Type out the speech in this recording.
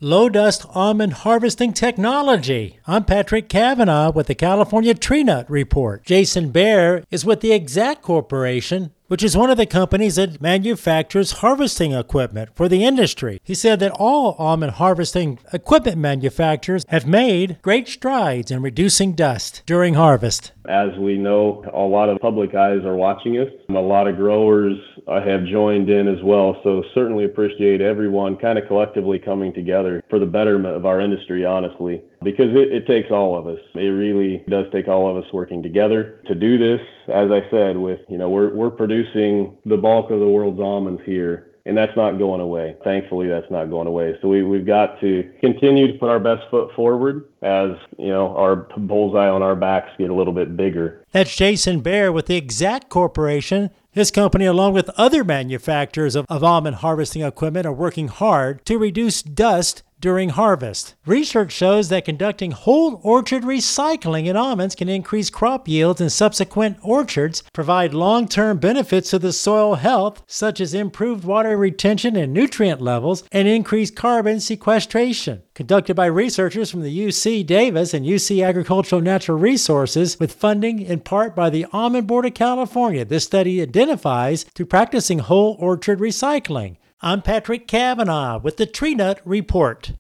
Low dust almond harvesting technology. I'm Patrick Cavanaugh with the California Tree Nut Report. Jason Baer is with the Exact Corporation, which is one of the companies that manufactures harvesting equipment for the industry. He said that all almond harvesting equipment manufacturers have made great strides in reducing dust during harvest. As we know, a lot of public eyes are watching us. A lot of growers have joined in as well. So certainly appreciate everyone kind of collectively coming together for the betterment of our industry, honestly, because it takes all of us. It really does take all of us working together to do this. As I said, we're producing the bulk of the world's almonds here, and that's not going away. Thankfully, that's not going away. So we've got to continue to put our best foot forward as, our bullseye on our backs get a little bit bigger. That's Jason Baer with the Exact Corporation. His company, along with other manufacturers of almond harvesting equipment, are working hard to reduce dust during harvest. Research shows that conducting whole orchard recycling in almonds can increase crop yields in subsequent orchards, provide long-term benefits to the soil health, such as improved water retention and nutrient levels, and increased carbon sequestration. Conducted by researchers from the UC Davis and UC Agricultural Natural Resources, with funding in part by the Almond Board of California, this study identifies through practicing whole orchard recycling. I'm Patrick Cavanaugh with the Tree Nut Report.